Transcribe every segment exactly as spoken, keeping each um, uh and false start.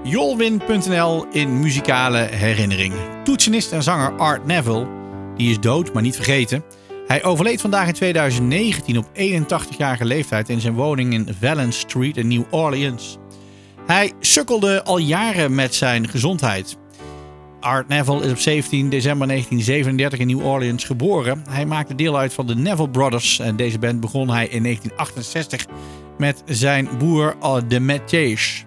Jolwin punt n l in muzikale herinnering. Toetsenist en zanger Art Neville, die is dood, maar niet vergeten. Hij overleed vandaag in tweeduizend negentien op eenentachtigjarige leeftijd in zijn woning in Valence Street in New Orleans. Hij sukkelde al jaren met zijn gezondheid. Art Neville is op zeventien december negentien zevenendertig in New Orleans geboren. Hij maakte deel uit van de Neville Brothers en deze band begon hij in negentien achtenzestig met zijn broer The Mathies.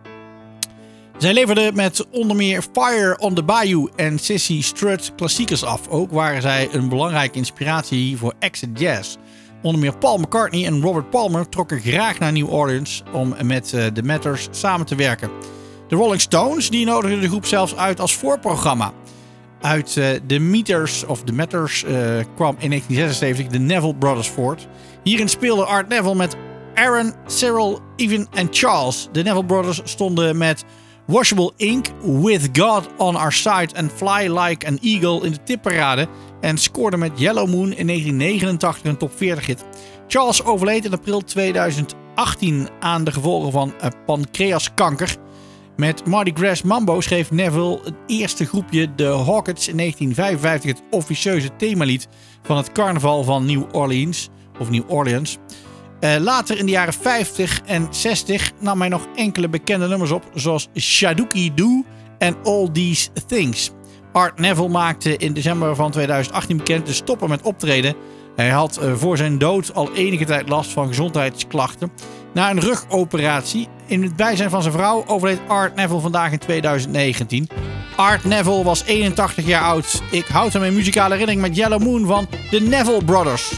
Zij leverde met onder meer Fire on the Bayou en Sissy Strut klassiekers af. Ook waren zij een belangrijke inspiratie voor acid jazz. Onder meer Paul McCartney en Robert Palmer trokken graag naar New Orleans om met The Matters samen te werken. De Rolling Stones die nodigden de groep zelfs uit als voorprogramma. Uit uh, The Meters of The Matters uh, kwam in negentien zesenzeventig de Neville Brothers voort. Hierin speelde Art Neville met Aaron, Cyril, Evan en Charles. De Neville Brothers stonden met Washable Ink, With God on Our Side en Fly Like an Eagle in de tipparade en scoorde met Yellow Moon in negentien negenentachtig een top veertig hit. Charles overleed in april tweeduizend achttien aan de gevolgen van pancreaskanker. Met Mardi Gras Mambo schreef Neville het eerste groepje de Hawkets in negentien vijfenvijftig het officieuze themalied van het carnaval van New Orleans of New Orleans. Uh, later in de jaren vijftig en zestig nam hij nog enkele bekende nummers op, zoals Shadookey Doo en All These Things. Art Neville maakte in december van tweeduizend achttien bekend te stoppen met optreden. Hij had uh, voor zijn dood al enige tijd last van gezondheidsklachten. Na een rugoperatie in het bijzijn van zijn vrouw overleed Art Neville vandaag in tweeduizend negentien. Art Neville was eenentachtig jaar oud. Ik houd hem in muzikale herinnering met Yellow Moon van de Neville Brothers.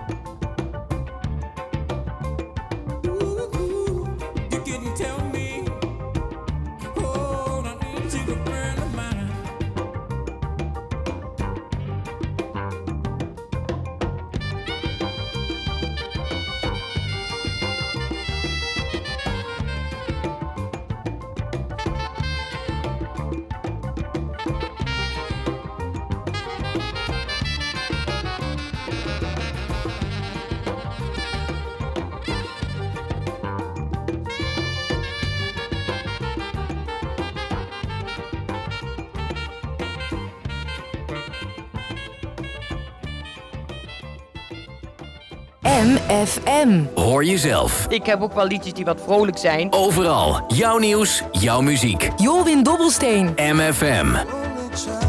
Tell me M F M. Hoor jezelf. Ik heb ook wel liedjes die wat vrolijk zijn. Overal. Jouw nieuws, jouw muziek. Jorwin Dobbelsteen. M F M.